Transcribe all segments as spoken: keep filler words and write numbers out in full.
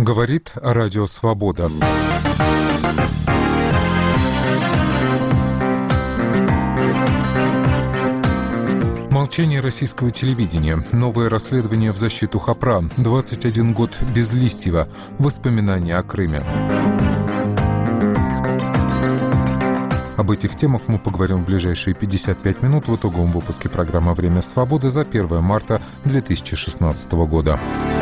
Говорит Радио Свобода. Молчание российского телевидения. Новое расследование в защиту Хопра. двадцать один год без Листьева. Воспоминания о Крыме. Об этих темах мы поговорим в ближайшие пятьдесят пять минут в итоговом выпуске программы «Время свободы» за первое марта две тысячи шестнадцатого года.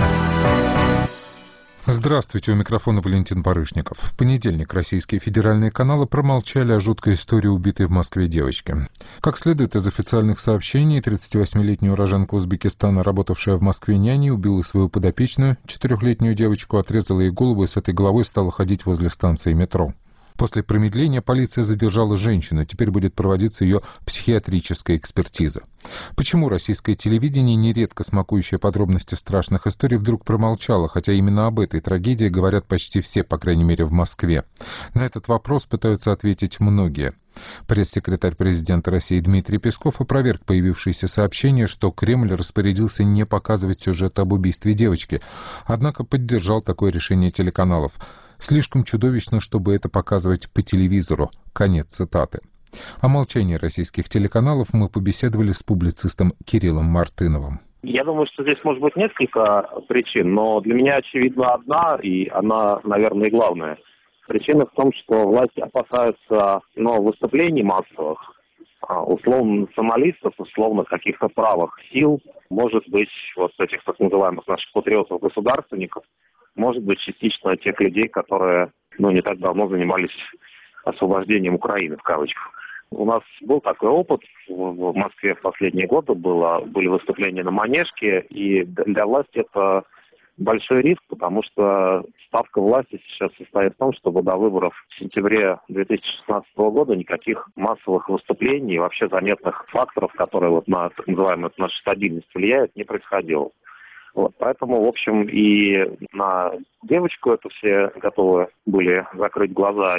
Здравствуйте, у микрофона Валентин Барышников. В понедельник российские федеральные каналы промолчали о жуткой истории убитой в Москве девочки. Как следует из официальных сообщений, тридцативосьмилетняя уроженка Узбекистана, работавшая в Москве няней, убила свою подопечную, четырехлетнюю девочку, отрезала ей голову и с этой головой стала ходить возле станции метро. После промедления полиция задержала женщину, теперь будет проводиться ее психиатрическая экспертиза. Почему российское телевидение, нередко смакующее подробности страшных историй, вдруг промолчало, хотя именно об этой трагедии говорят почти все, по крайней мере в Москве? На этот вопрос пытаются ответить многие. Пресс-секретарь президента России Дмитрий Песков опроверг появившиеся сообщения, что Кремль распорядился не показывать сюжет об убийстве девочки, однако поддержал такое решение телеканалов. Слишком чудовищно, чтобы это показывать по телевизору. Конец цитаты. О молчании российских телеканалов мы побеседовали с публицистом Кириллом Мартыновым. Я думаю, что здесь может быть несколько причин, но для меня очевидна одна, и она, наверное, и главная. Причина в том, что власти опасаются ну, выступлений массовых, условно националистов, условно каких-то правых сил, может быть, вот этих так называемых наших патриотов-государственников, может быть, частично тех людей, которые ну, не так давно занимались освобождением Украины, в кавычках. У нас был такой опыт в Москве в последние годы, было, были выступления на Манежке, и для власти это большой риск, потому что ставка власти сейчас состоит в том, чтобы до выборов в сентябре две тысячи шестнадцатого года никаких массовых выступлений и вообще заметных факторов, которые вот на так называемую нашу стабильность влияют, не происходило. Вот, поэтому, в общем, и на девочку это все готовы были закрыть глаза,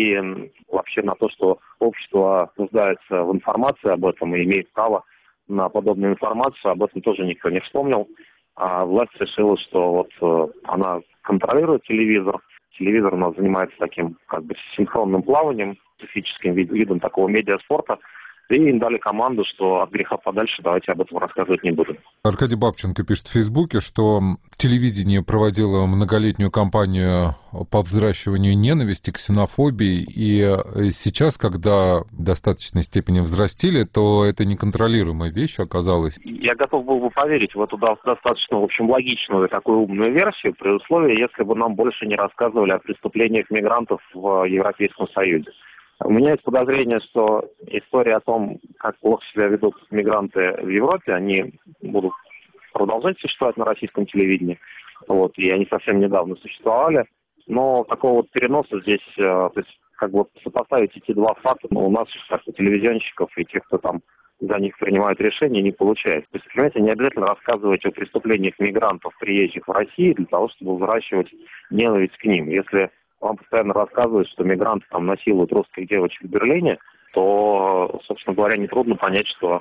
и вообще на то, что общество нуждается в информации об этом и имеет право на подобную информацию, об этом тоже никто не вспомнил. А власть решила, что вот она контролирует телевизор, телевизор у нас занимается таким как бы синхронным плаванием, специфическим видом такого медиаспорта, и им дали команду, что от греха подальше давайте об этом рассказывать не будем. Аркадий Бабченко пишет в Фейсбуке, что телевидение проводило многолетнюю кампанию по взращиванию ненависти, ксенофобии, и сейчас, когда в достаточной степени взрастили, то это неконтролируемая вещь оказалась. Я готов был бы поверить в эту достаточно, в общем, логичную такую умную версию, при условии, если бы нам больше не рассказывали о преступлениях мигрантов в Европейском Союзе. У меня есть подозрение, что история о том, как плохо себя ведут мигранты в Европе, они будут продолжать существовать на российском телевидении. Вот, и они совсем недавно существовали. Но такого вот переноса здесь, то есть, как бы сопоставить эти два факта, ну, у нас, как у телевизионщиков и тех, кто там за них принимает решения, не получается. То есть, понимаете, не обязательно рассказывать о преступлениях мигрантов, приезжих в Россию, для того, чтобы выращивать ненависть к ним. Если вам постоянно рассказывают, что мигранты там насилуют русских девочек в Берлине, то, собственно говоря, нетрудно понять, что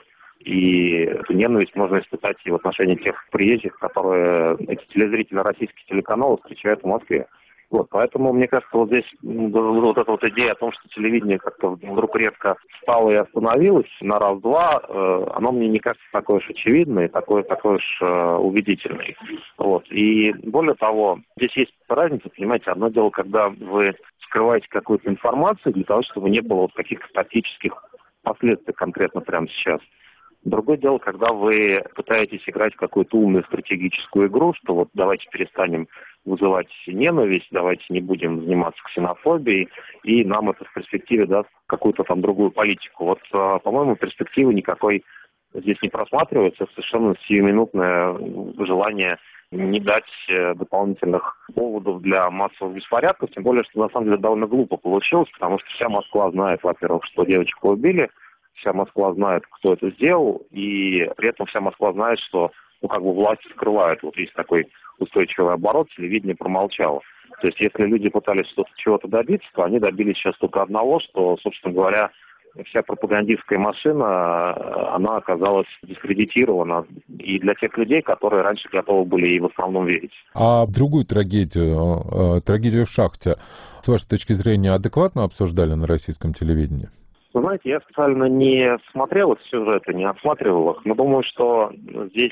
и эту ненависть можно испытать и в отношении тех приезжих, которые эти телезрители российских телеканалов встречают в Москве. Вот, поэтому, мне кажется, вот здесь вот эта вот идея о том, что телевидение как-то вдруг резко встало и остановилось на раз-два, э, оно мне не кажется такой уж очевидной, такой, такой уж э, убедительной. Вот. И более того, здесь есть разница, понимаете, одно дело, когда вы скрываете какую-то информацию для того, чтобы не было вот каких-то тактических последствий конкретно прямо сейчас. Другое дело, когда вы пытаетесь играть в какую-то умную стратегическую игру, что вот давайте перестанем вызывать ненависть, давайте не будем заниматься ксенофобией, и нам это в перспективе даст какую-то там другую политику. Вот, по-моему, перспективы никакой здесь не просматривается, совершенно сиюминутное желание не дать дополнительных поводов для массовых беспорядков, тем более, что на самом деле довольно глупо получилось, потому что вся Москва знает, во-первых, что девочку убили, вся Москва знает, кто это сделал, и при этом вся Москва знает, что ну, как бы власть скрывает. Вот есть такой устойчивый оборот, телевидение промолчало. То есть если люди пытались что-то, чего-то добиться, то они добились сейчас только одного, что, собственно говоря, вся пропагандистская машина, она оказалась дискредитирована и для тех людей, которые раньше готовы были ей в основном верить. А другую трагедию, трагедию в шахте, с вашей точки зрения, адекватно обсуждали на российском телевидении? Вы знаете, я специально не смотрел эти сюжеты, не отсматривал их, но думаю, что здесь,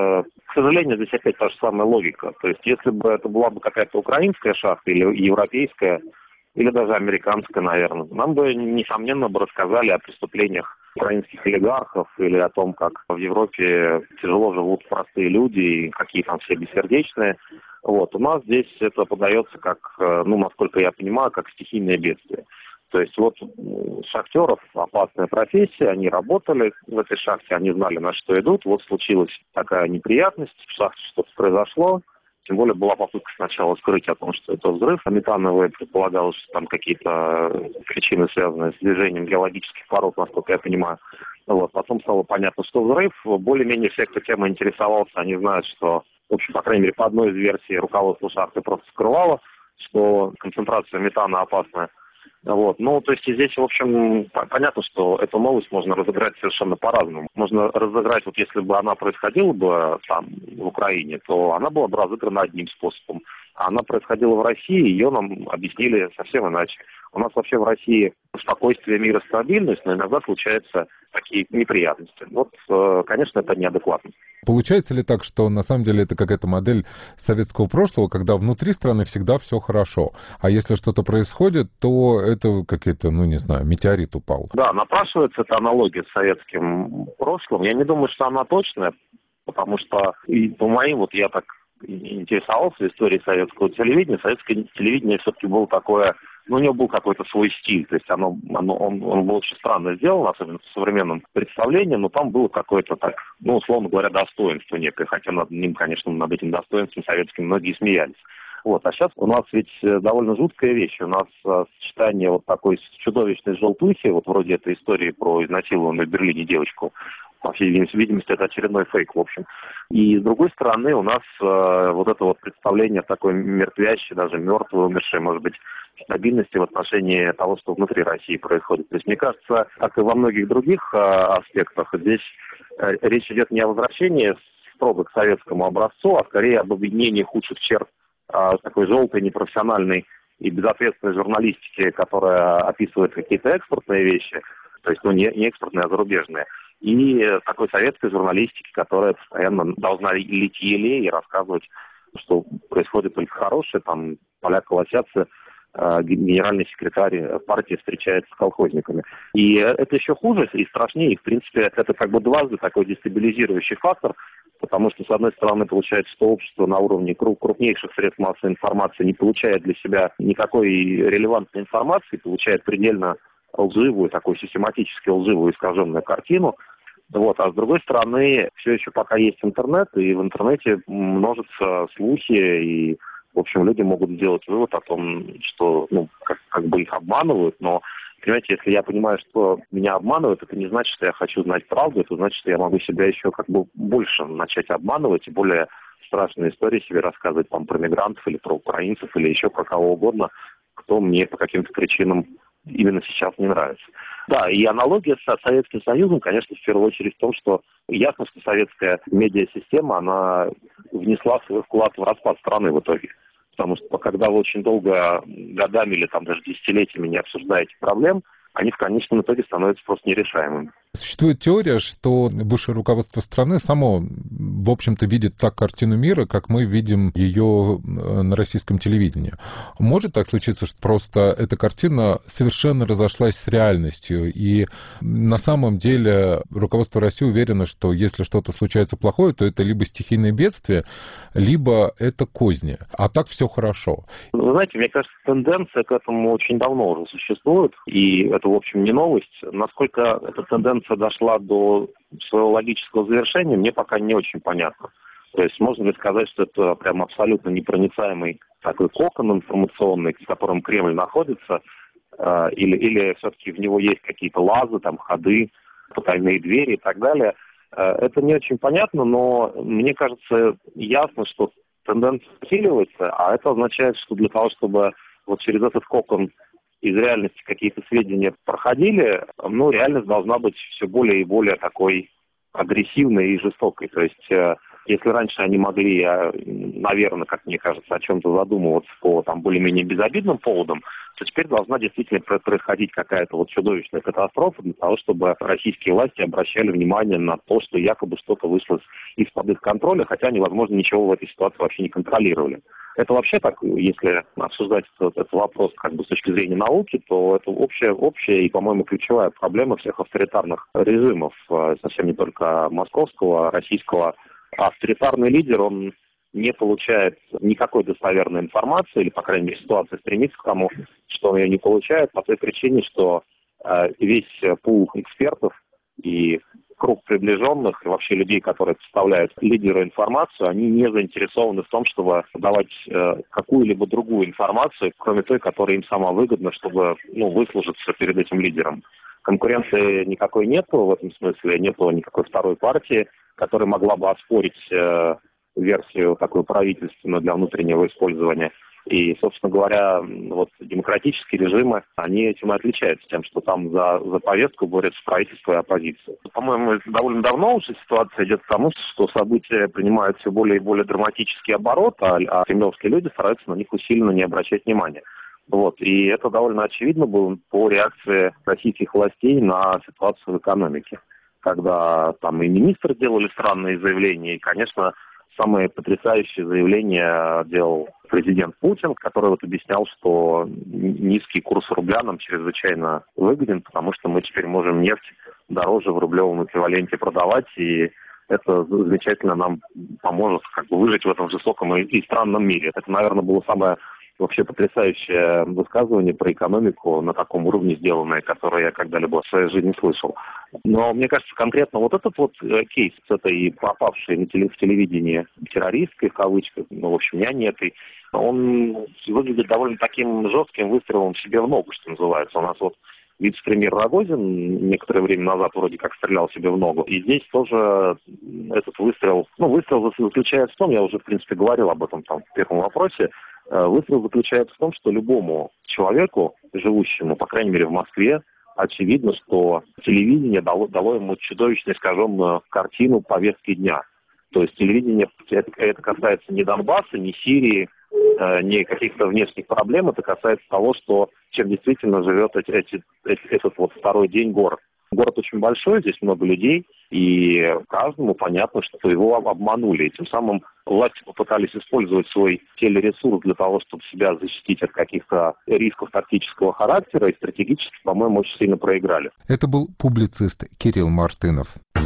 к сожалению, здесь опять та же самая логика. То есть, если бы это была бы какая-то украинская шахта или европейская, или даже американская, наверное, нам бы, несомненно, бы рассказали о преступлениях украинских олигархов или о том, как в Европе тяжело живут простые люди и какие там все бессердечные. Вот. У нас здесь это подается как, ну, насколько я понимаю, как стихийное бедствие. То есть вот шахтеров опасная профессия, они работали в этой шахте, они знали, на что идут. Вот случилась такая неприятность, в шахте что-то произошло. Тем более была попытка сначала скрыть о том, что это взрыв метановый. Предполагалось, что там какие-то причины, связанные с движением геологических пород, насколько я понимаю. Вот. Потом стало понятно, что взрыв. Более-менее все, кто темой интересовался, они знают, что, в общем, по крайней мере, по одной из версий руководство шахты просто скрывало, что концентрация метана опасная. Вот. Ну, то есть здесь, в общем, понятно, что эту новость можно разыграть совершенно по-разному. Можно разыграть, вот если бы она происходила бы там, в Украине, то она была бы разыграна одним способом. А она происходила в России, ее нам объяснили совсем иначе. У нас вообще в России спокойствие, мир и стабильность, но иногда случаются такие неприятности. Вот, конечно, это неадекватно. Получается ли так, что на самом деле это какая-то модель советского прошлого, когда внутри страны всегда все хорошо, а если что-то происходит, то это какой-то, ну не знаю, метеорит упал? Да, напрашивается эта аналогия с советским прошлым. Я не думаю, что она точная, потому что и по моим, вот я так интересовался историей советского телевидения. Советское телевидение все-таки было такое, ну, у него был какой-то свой стиль, то есть оно, оно он, он был очень странно сделан, особенно в современном представлении, но там было какое-то так, ну, условно говоря, достоинство некое, хотя над ним, конечно, над этим достоинством советским многие смеялись. Вот. А сейчас у нас ведь довольно жуткая вещь. У нас а, сочетание вот такой чудовищной желтухи, вот вроде этой истории про изнасилованную в Берлине девочку. По всей видимости, это очередной фейк, в общем. И с другой стороны, у нас э, вот это вот представление такой мертвящей, даже мертвой, умершей, может быть, стабильности в отношении того, что внутри России происходит. То есть, мне кажется, как и во многих других э, аспектах, здесь э, речь идет не о возвращении строго к советскому образцу, а скорее об объединении худших черт э, такой желтой, непрофессиональной и безответственной журналистики, которая описывает какие-то экспортные вещи, то есть, ну, не, не экспортные, а зарубежные, и такой советской журналистики, которая постоянно должна лить елей и рассказывать, что происходит только хорошее, там поля колосятся, генеральный секретарь партии встречается с колхозниками. И это еще хуже и страшнее, и, в принципе, это как бы дважды такой дестабилизирующий фактор, потому что, с одной стороны, получается, что общество на уровне крупнейших средств массовой информации не получает для себя никакой релевантной информации, получает предельно лживую, такую систематически лживую искаженную картину. Вот. А с другой стороны, все еще пока есть интернет, и в интернете множатся слухи, и, в общем, люди могут сделать вывод о том, что, ну, как, как бы их обманывают, но, понимаете, если я понимаю, что меня обманывают, это не значит, что я хочу знать правду, это значит, что я могу себя еще как бы больше начать обманывать, и более страшные истории себе рассказывать там про мигрантов или про украинцев, или еще про кого угодно, кто мне по каким-то причинам именно сейчас не нравится. Да, и аналогия с Советским Союзом, конечно, в первую очередь в том, что ясно, что советская медиасистема, она внесла свой вклад в распад страны в итоге. Потому что когда вы очень долго, годами или там даже десятилетиями не обсуждаете проблем, они в конечном итоге становятся просто нерешаемыми. Существует теория, что высшее руководство страны само, в общем-то, видит так картину мира, как мы видим ее на российском телевидении. Может так случиться, что просто эта картина совершенно разошлась с реальностью, и на самом деле руководство России уверено, что если что-то случается плохое, то это либо стихийное бедствие, либо это козни, а так все хорошо. Вы знаете, мне кажется, тенденция к этому очень давно уже существует, и это, в общем, не новость. Насколько эта тенденция дошла до своего логического завершения, мне пока не очень понятно. То есть можно ли сказать, что это прям абсолютно непроницаемый такой кокон информационный, в котором Кремль находится, э, или, или все-таки в него есть какие-то лазы, там, ходы, потайные двери и так далее. Э, это не очень понятно, но мне кажется ясно, что тенденция усиливается, а это означает, что для того, чтобы вот через этот кокон из реальности какие-то сведения проходили, ну, реальность должна быть все более и более такой агрессивной и жестокой. То есть, э, если раньше они могли, э, наверное, как мне кажется, о чем-то задумываться по там более-менее безобидным поводам, то теперь должна действительно происходить какая-то вот чудовищная катастрофа для того, чтобы российские власти обращали внимание на то, что якобы что-то вышло из-под их контроля, хотя они, возможно, ничего в этой ситуации вообще не контролировали. Это вообще так, если обсуждать этот, этот вопрос как бы с точки зрения науки, то это общая, общая и, по-моему, ключевая проблема всех авторитарных режимов, совсем не только московского, российского. Авторитарный лидер, он не получает никакой достоверной информации, или, по крайней мере, ситуация стремится к тому, что он ее не получает, по той причине, что э, весь пул экспертов и круг приближенных, и вообще людей, которые представляют лидеру информацию, они не заинтересованы в том, чтобы давать э, какую-либо другую информацию, кроме той, которая им сама выгодна, чтобы ну, выслужиться перед этим лидером. Конкуренции никакой нету в этом смысле, нету никакой второй партии, которая могла бы оспорить э, версию такую правительственную для внутреннего использования. И, собственно говоря, вот демократические режимы, они этим и отличаются тем, что там за, за повестку борются правительство и оппозиция. По-моему, довольно давно уже ситуация идет к тому, что события принимают все более и более драматический оборот, а, а кремлевские люди стараются на них усиленно не обращать внимания. Вот. И это довольно очевидно было по реакции российских властей на ситуацию в экономике, когда там и министры делали странные заявления, и, конечно, самые потрясающие заявления делал президент Путин, который вот объяснял, что низкий курс рубля нам чрезвычайно выгоден, потому что мы теперь можем нефть дороже в рублевом эквиваленте продавать, и это замечательно нам поможет как бы выжить в этом жестоком и, и странном мире. Это, наверное, было самое вообще потрясающее высказывание про экономику на таком уровне сделанное, которое я когда-либо в своей жизни слышал. Но мне кажется, конкретно вот этот вот кейс с этой попавшей на теле, в телевидении террористкой, в кавычках, ну, в общем, нянятой, он выглядит довольно таким жестким выстрелом себе в ногу, что называется. У нас вот вице-премьер Рогозин некоторое время назад вроде как стрелял себе в ногу. И здесь тоже этот выстрел, ну, выстрел заключается в том, я уже, в принципе, говорил об этом там в первом вопросе, выстрел заключается в том, что любому человеку, живущему, по крайней мере, в Москве, очевидно, что телевидение дало, дало ему чудовищно искаженную картину повестки дня. То есть телевидение, это, это касается не Донбасса, не Сирии, э, не каких-то внешних проблем, это касается того, что чем действительно живет эти, эти, эти, этот вот второй день город. Город очень большой, здесь много людей, и каждому понятно, что его обманули. И тем самым власти попытались использовать свой телересурс для того, чтобы себя защитить от каких-то рисков тактического характера, и стратегически, по-моему, очень сильно проиграли. Это был публицист Кирилл Мартынов.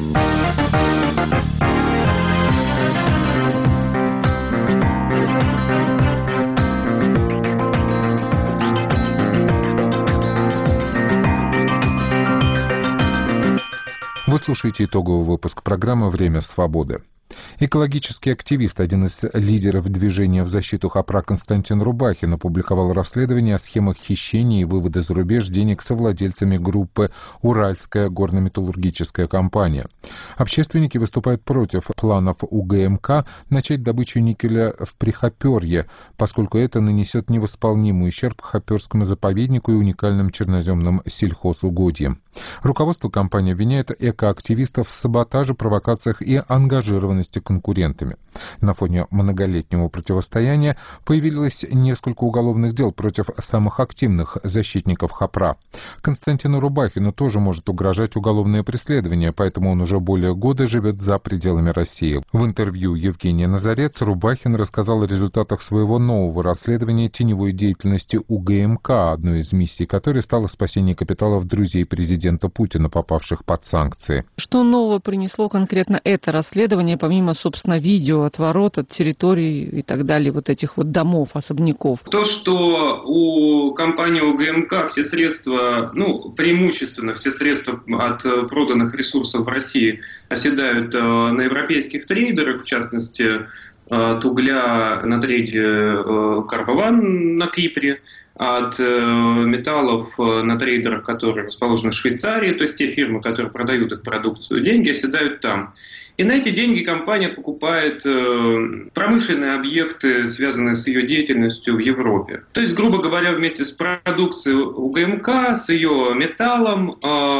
Вы слушаете итоговый выпуск программы «Время свободы». Экологический активист, один из лидеров движения в защиту Хопра Константин Рубахин, опубликовал расследование о схемах хищения и вывода за рубеж денег совладельцами группы «Уральская горно-металлургическая компания». Общественники выступают против планов УГМК начать добычу никеля в Прихоперье, поскольку это нанесет невосполнимый ущерб Хоперскому заповеднику и уникальным черноземным сельхозугодьям. Руководство компании обвиняет экоактивистов в саботаже, провокациях и ангажированности конкурентами. На фоне многолетнего противостояния появилось несколько уголовных дел против самых активных защитников Хопра. Константину Рубахину тоже может угрожать уголовное преследование, поэтому он уже более года живет за пределами России. В интервью Евгения Назарец Рубахин рассказал о результатах своего нового расследования теневой деятельности УГМК, одной из миссий которой стало спасение капиталов друзей президента Путина, попавших под санкции. Что нового принесло конкретно это расследование, помимо, собственно, видео отворот от территорий и так далее, вот этих вот домов, особняков? То, что у компании УГМК все средства, ну, преимущественно все средства от проданных ресурсов в России оседают на европейских трейдерах, в частности, от угля на трейде Карбован на Кипре, от металлов на трейдерах, которые расположены в Швейцарии, то есть те фирмы, которые продают их продукцию, деньги оседают там. И на эти деньги компания покупает э, промышленные объекты, связанные с ее деятельностью в Европе. То есть, грубо говоря, вместе с продукцией УГМК, с ее металлом,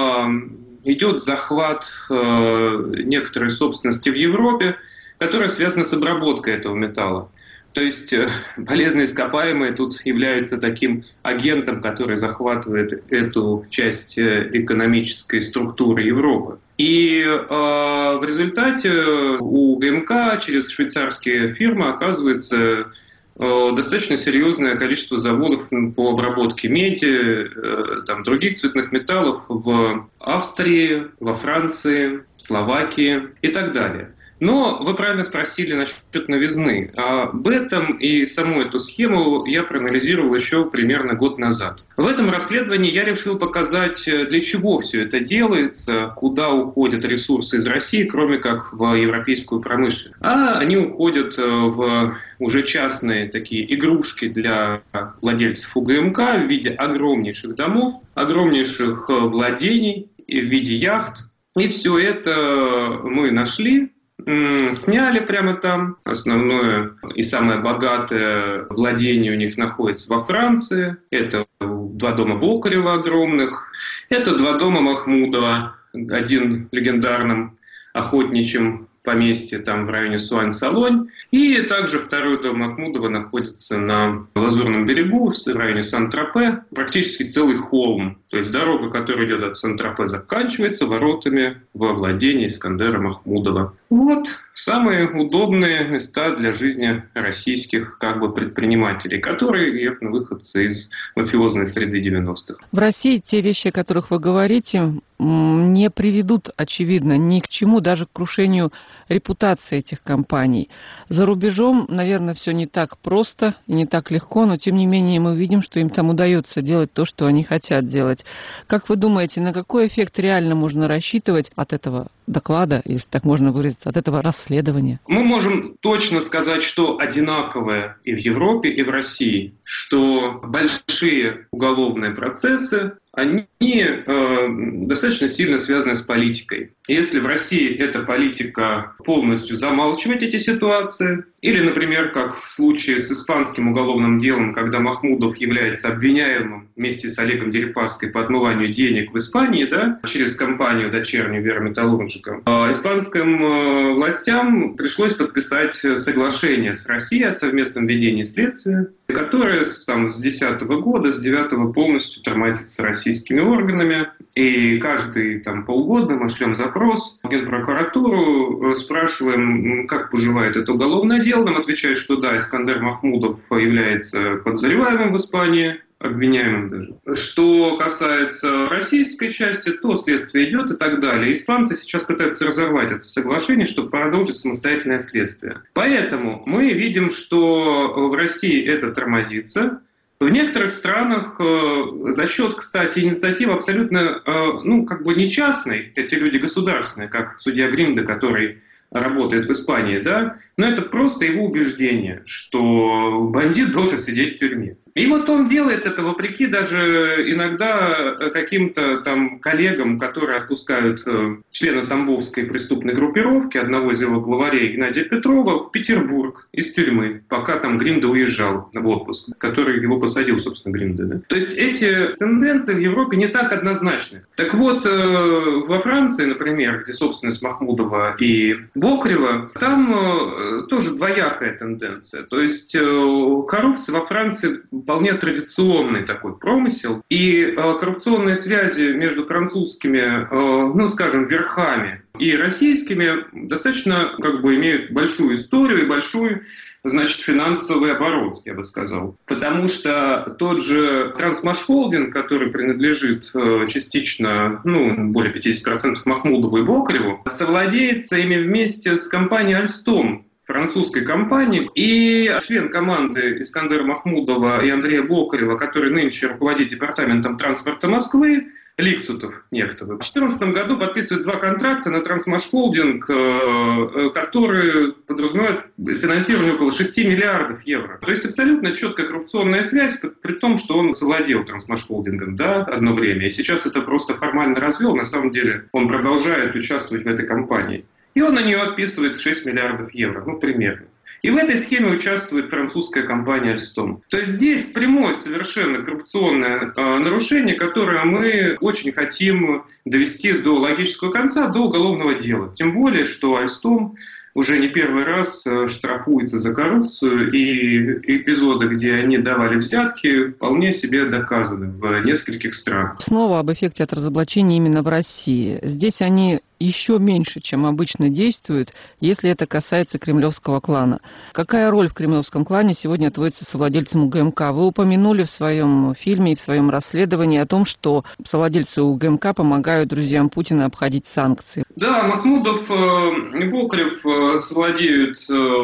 э, идет захват э, некоторой собственности в Европе, которая связана с обработкой этого металла. То есть э, полезные ископаемые тут являются таким агентом, который захватывает эту часть э, экономической структуры Европы. И э, в результате у ГМК через швейцарские фирмы оказывается э, достаточно серьезное количество заводов по обработке меди, э, там, других цветных металлов в Австрии, во Франции, Словакии и так далее. Но вы правильно спросили насчет новизны. Об этом и саму эту схему я проанализировал еще примерно год назад. В этом расследовании я решил показать, для чего все это делается, куда уходят ресурсы из России, кроме как в европейскую промышленность. А они уходят в уже частные такие игрушки для владельцев УГМК в виде огромнейших домов, огромнейших владений, в виде яхт. И все это мы нашли. Сняли прямо там. Основное и самое богатое владение у них находится во Франции. Это два дома Бокарева огромных. Это два дома Махмудова. Один в легендарном охотничьем поместье там в районе Суань-Салонь. И также второй дом Махмудова находится на Лазурном берегу, в районе Сан-Тропе. Практически целый холм. То есть дорога, которая идет от Сан-Тропе, заканчивается воротами во владении Искандера Махмудова. Вот самые удобные места для жизни российских как бы предпринимателей, которые явно выходцы из мафиозной среды девяностых. В России те вещи, о которых вы говорите, не приведут, очевидно, ни к чему, даже к крушению репутации этих компаний. За рубежом, наверное, все не так просто и не так легко, но тем не менее мы видим, что им там удается делать то, что они хотят делать. Как вы думаете, на какой эффект реально можно рассчитывать от этого доклада, если так можно выразиться, от этого расследования? Мы можем точно сказать, что одинаковое и в Европе, и в России, что большие уголовные процессы, они э, достаточно сильно связаны с политикой. Если в России эта политика полностью замалчивать эти ситуации, или, например, как в случае с испанским уголовным делом, когда Махмудов является обвиняемым вместе с Олегом Дерипаской по отмыванию денег в Испании, да, через компанию дочернюю Верметаллургика, э, испанским э, властям пришлось подписать соглашение с Россией о совместном ведении следствия, которое там, с две тысячи десятого года, с две тысячи девятого полностью тормозится российскими органами. И каждые там, полгода мы шлем запрос в Генпрокуратуру, спрашиваем, как поживает это уголовное дело. Нам отвечают, что да, Искандер Махмудов является подозреваемым в Испании, обвиняемым даже. Что касается российской части, то следствие идет и так далее. Испанцы сейчас пытаются разорвать это соглашение, чтобы продолжить самостоятельное следствие. Поэтому мы видим, что в России это тормозится. В некоторых странах э, за счет, кстати, инициативы абсолютно, э, ну, как бы не частной, эти люди государственные, как судья Гринда, который работает в Испании, да, но это просто его убеждение, что бандит должен сидеть в тюрьме. И вот он делает это вопреки даже иногда каким-то там коллегам, которые отпускают э, члена Тамбовской преступной группировки, одного из его главарей Геннадия Петрова, в Петербург из тюрьмы, пока там Гринда уезжал в отпуск, который его посадил, собственно, Гринда. Да? То есть эти тенденции в Европе не так однозначны. Так вот, э, во Франции, например, где собственность Махмудова и Бокарева, там э, тоже двоякая тенденция. То есть э, коррупция во Франции вполне традиционный такой промысел. И э, коррупционные связи между французскими, э, ну, скажем, верхами и российскими достаточно как бы имеют большую историю и большой, значит, финансовый оборот, я бы сказал. Потому что тот же Трансмашхолдинг, который принадлежит э, частично, ну, более пятьдесят процентов Махмудову и Бокареву, совладеется ими вместе с компанией Альстом, французской компании, и член команды Искандера Махмудова и Андрея Бокарева, который нынче руководит департаментом транспорта Москвы, Ликсутов некто. В две тысячи четырнадцатом году подписывает два контракта на Трансмашхолдинг, которые подразумевают финансирование около шести миллиардов евро. То есть абсолютно четкая коррупционная связь, при том, что он совладел Трансмашхолдингом, да, одно время. И сейчас это просто формально развел, на самом деле он продолжает участвовать в этой компании. и он на нее отписывает шесть миллиардов евро, ну, примерно. И в этой схеме участвует французская компания Alstom. То есть здесь прямое совершенно коррупционное э, нарушение, которое мы очень хотим довести до логического конца, до уголовного дела. Тем более, что Alstom уже не первый раз штрафуется за коррупцию, и эпизоды, где они давали взятки, вполне себе доказаны в нескольких странах. Снова об эффекте от разоблачения именно в России. Здесь они еще меньше, чем обычно действуют, если это касается кремлевского клана. Какая роль в кремлевском клане сегодня отводится совладельцам УГМК? Вы упомянули в своем фильме и в своем расследовании о том, что совладельцы УГМК помогают друзьям Путина обходить санкции. Да, Махмудов и Бокарев совладеют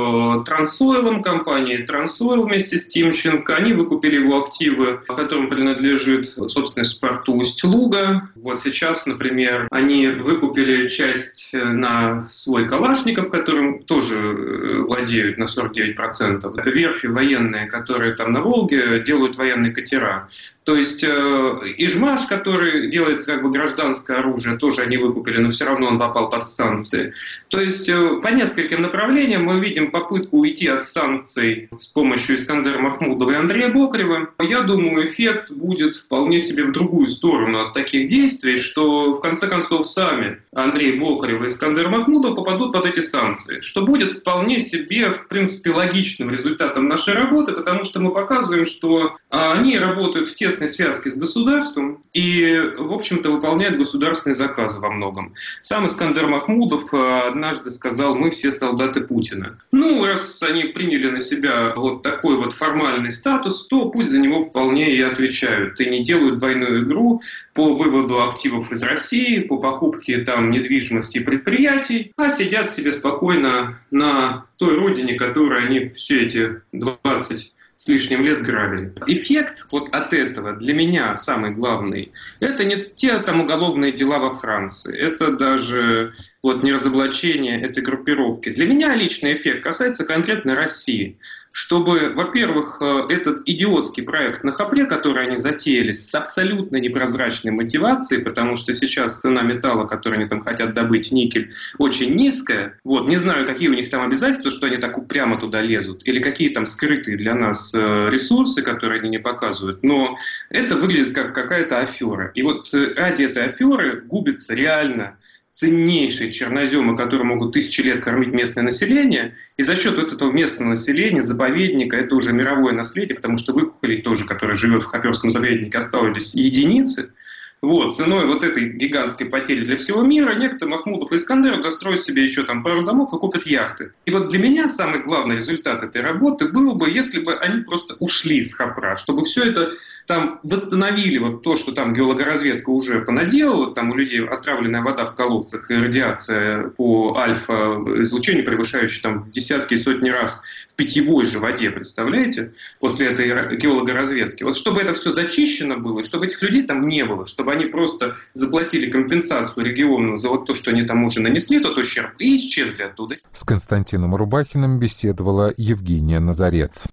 Трансойлом, компанией Трансойл вместе с Тимченко. Они выкупили его активы, которым принадлежит собственность в порту Усть-Луга. Вот сейчас, например, они выкупили часть на свой Калашников, которым тоже владеют на сорок девять процентов. Верфи военные, которые там на Волге, делают военные катера. То есть э, Ижмаш, который делает как бы гражданское оружие, тоже они выкупили, но все равно он попал под санкции. То есть э, по нескольким направлениям мы видим попытку уйти от санкций с помощью Искандера Махмудова и Андрея Бокарева. Я думаю, эффект будет вполне себе в другую сторону от таких действий, что в конце концов сами Андрей Бокарев и Искандер Махмудов попадут под эти санкции, что будет вполне себе, в принципе, логичным результатом нашей работы, потому что мы показываем, что они работают в тесной связке с государством и, в общем-то, выполняют государственные заказы во многом. Сам Искандер Махмудов однажды сказал: мы все солдаты Путина. Ну, раз они приняли на себя вот такой вот формальный статус, то пусть за него вполне и отвечают. И не делают двойную игру по выводу активов из России, по покупке там недвижимости и предприятий, а сидят себе спокойно на той родине, которую они все эти двадцать с лишним лет грабили. Эффект вот от этого для меня самый главный. Это не те там уголовные дела во Франции, это даже вот не разоблачение этой группировки. Для меня личный эффект касается конкретно России. Чтобы, во-первых, этот идиотский проект на Хопре, который они затеяли с абсолютно непрозрачной мотивацией, потому что сейчас цена металла, который они там хотят добыть, никель, очень низкая. Вот, не знаю, какие у них там обязательства, что они так упрямо туда лезут, или какие там скрытые для нас ресурсы, которые они не показывают, но это выглядит как какая-то афера. И вот ради этой аферы губится реально ценнейшие черноземы, которые могут тысячи лет кормить местное население, и за счет вот этого местного населения, заповедника, это уже мировое наследие, потому что выкупили тоже, который живет в Хоперском заповеднике, остались единицы. Вот, ценой вот этой гигантской потери для всего мира некто Махмудов и Искандеров достроят себе еще там пару домов и купят яхты. И вот для меня самый главный результат этой работы был бы, если бы они просто ушли с Хопра, чтобы все это там восстановили, вот то, что там геологоразведка уже понаделала, там у людей отравленная вода в колодцах и радиация по альфа-излучению, превышающая там десятки и сотни раз в питьевой же воде, представляете, после этой геологоразведки. Вот чтобы это все зачищено было, и чтобы этих людей там не было, чтобы они просто заплатили компенсацию региону за вот то, что они там уже нанесли, тот ущерб, и исчезли оттуда. С Константином Рубахиным беседовала Евгения Назарец.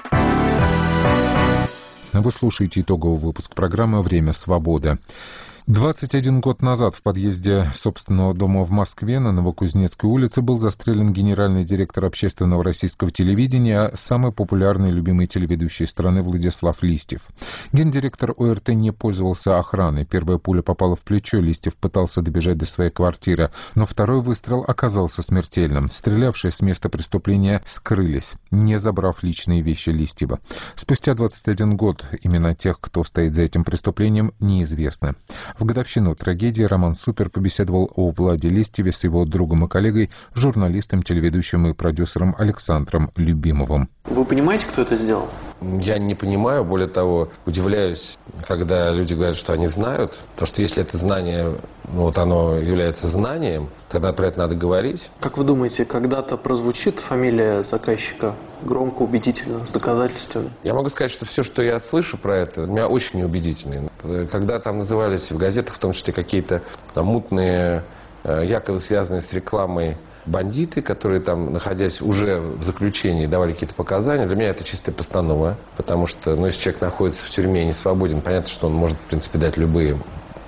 Вы слушаете итоговый выпуск программы «Время свободы». двадцать один год назад в подъезде собственного дома в Москве на Новокузнецкой улице был застрелен генеральный директор общественного российского телевидения, самый популярный и любимый телеведущий страны Владислав Листьев. Гендиректор ОРТ не пользовался охраной. Первая пуля попала в плечо, Листьев пытался добежать до своей квартиры, но второй выстрел оказался смертельным. Стрелявшие с места преступления скрылись, не забрав личные вещи Листьева. Спустя двадцать один год имена тех, кто стоит за этим преступлением, неизвестны. В годовщину трагедии Роман Супер побеседовал о Владе Листьеве с его другом и коллегой, журналистом, телеведущим и продюсером Александром Любимовым. Вы понимаете, кто это сделал? Я не понимаю, более того, удивляюсь, когда люди говорят, что они знают, потому что если это знание, ну, вот оно является знанием, тогда про это надо говорить. Как вы думаете, когда-то прозвучит фамилия заказчика громко, убедительно, с доказательствами? Я могу сказать, что все, что я слышу про это, для меня очень неубедительно. Когда там назывались в газетах, в том числе какие-то там мутные, якобы связанные с рекламой, бандиты, которые там, находясь уже в заключении, давали какие-то показания, для меня это чистая постанова, потому что, ну, если человек находится в тюрьме и не свободен, понятно, что он может, в принципе, дать любые